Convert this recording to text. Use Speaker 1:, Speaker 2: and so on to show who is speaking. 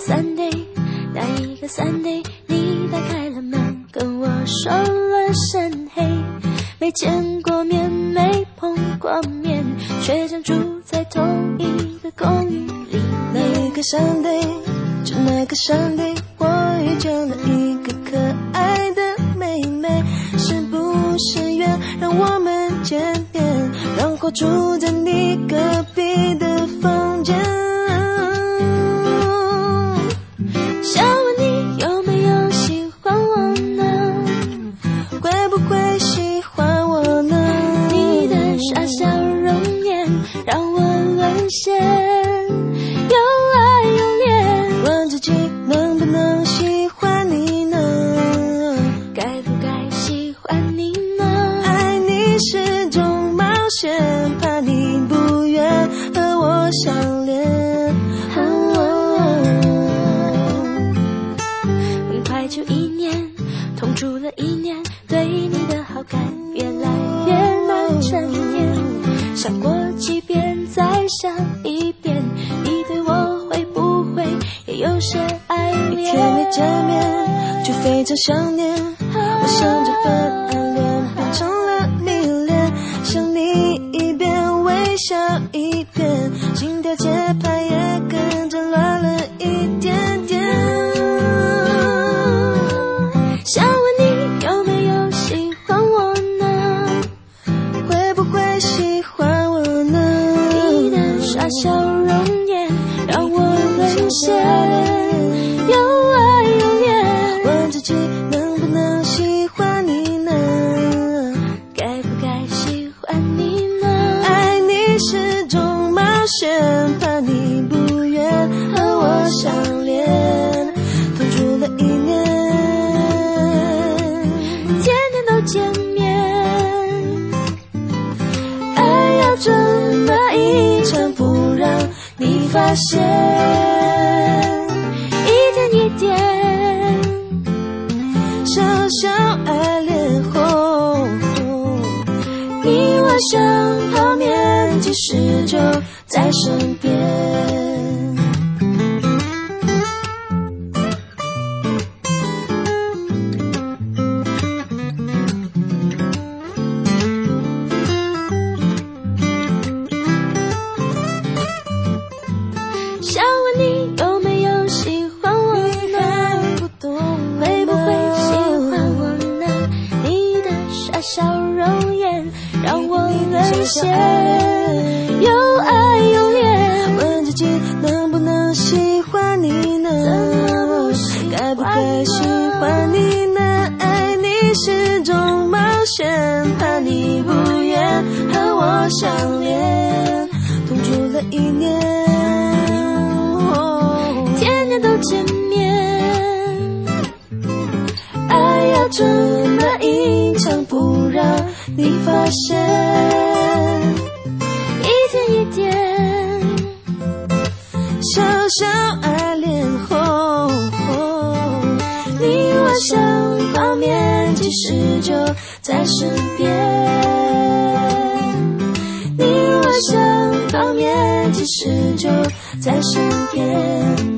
Speaker 1: Sunday， 那一个 Sunday， 你打开了门，跟我说了声嘿，没见过面，没碰过面，却像住在同一个公寓里。
Speaker 2: 那一个 Sunday， 就那个 Sunday， 我遇见了一个可爱的妹妹，是不是缘让我们见面，让我住在你隔壁的房间。
Speaker 1: 想问你有没有喜欢我呢？
Speaker 2: 会不会喜欢我呢？
Speaker 1: 你的傻笑容颜让我沦陷，又爱又恋，
Speaker 2: 问自己能不能喜欢你呢？
Speaker 1: 该不该喜欢你呢？
Speaker 2: 爱你是种冒险，怕你不愿和我相恋。
Speaker 1: 很快就一年，同住了一年，对你的好感越来越难沉淀。想过几遍，再想一遍，你对我会不会也有些爱恋？
Speaker 2: 一天没见面，就非常想念。我想这份暗恋变成了迷恋，想你一遍，微笑一遍，心跳节拍也跟着乱了一点点。
Speaker 1: 想问你有没有喜欢我呢？
Speaker 2: 会不会喜欢我呢？
Speaker 1: 你的傻笑容颜让我沦陷，又爱又恋，
Speaker 2: 问自己能不能喜欢你呢？
Speaker 1: 该不该喜欢你呢？
Speaker 2: 爱你是种冒险，怕你不愿和我相恋。同住了一年，
Speaker 1: 天天都见面，爱要这么一场不让你发现，一点一点，
Speaker 2: 小小爱恋后，
Speaker 1: 你我像泡面，其实就在身边。想问你有没有喜欢我呢？会不会喜欢我呢？你的傻笑容颜让我沦陷，又爱又恋，
Speaker 2: 问自己能不能喜欢你呢？该不该喜欢你呢？爱你是种冒险，怕你不愿和我相恋。同住了一年，
Speaker 1: 天天都见面，爱要这么一场不让你发现，一天一点，
Speaker 2: 小小爱恋后，
Speaker 1: 你我像泡面，其实就在身边。你我像泡面，其实就在身边。